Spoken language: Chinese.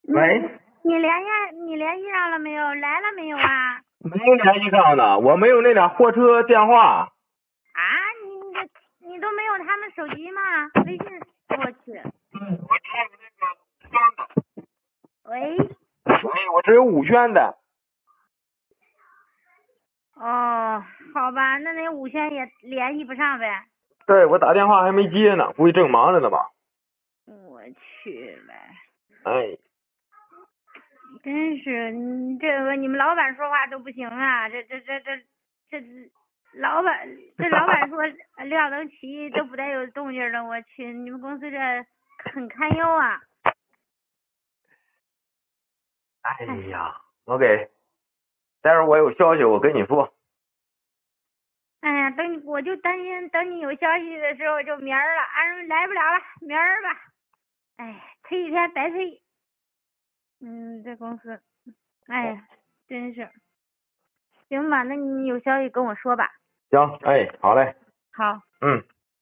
喂， 你联系上了没有？来了没有啊？ 没联系上呢，我没有那俩货车电话。 啊，你都没有他们手机吗？微信，我去。 我只有那个5元的。 喂。 喂，我只有5元的。 哦，好吧，那5圈也联系不上呗。 对，我打电话还没接呢，估计正忙着呢吧。 我去呗。 哎， 真是，你们老板说话都不行啊！这老板说廖登奇都不带有动静的，我去，你们公司这很堪忧啊！ 哎呀，待会儿我有消息我跟你说。 哎呀，我就担心等你有消息的时候就明儿了，来不了了，明儿吧。哎，推一天白推。这公司，哎呀，真是。行吧，那你有消息跟我说吧。 行，哎，好嘞。 好。 嗯。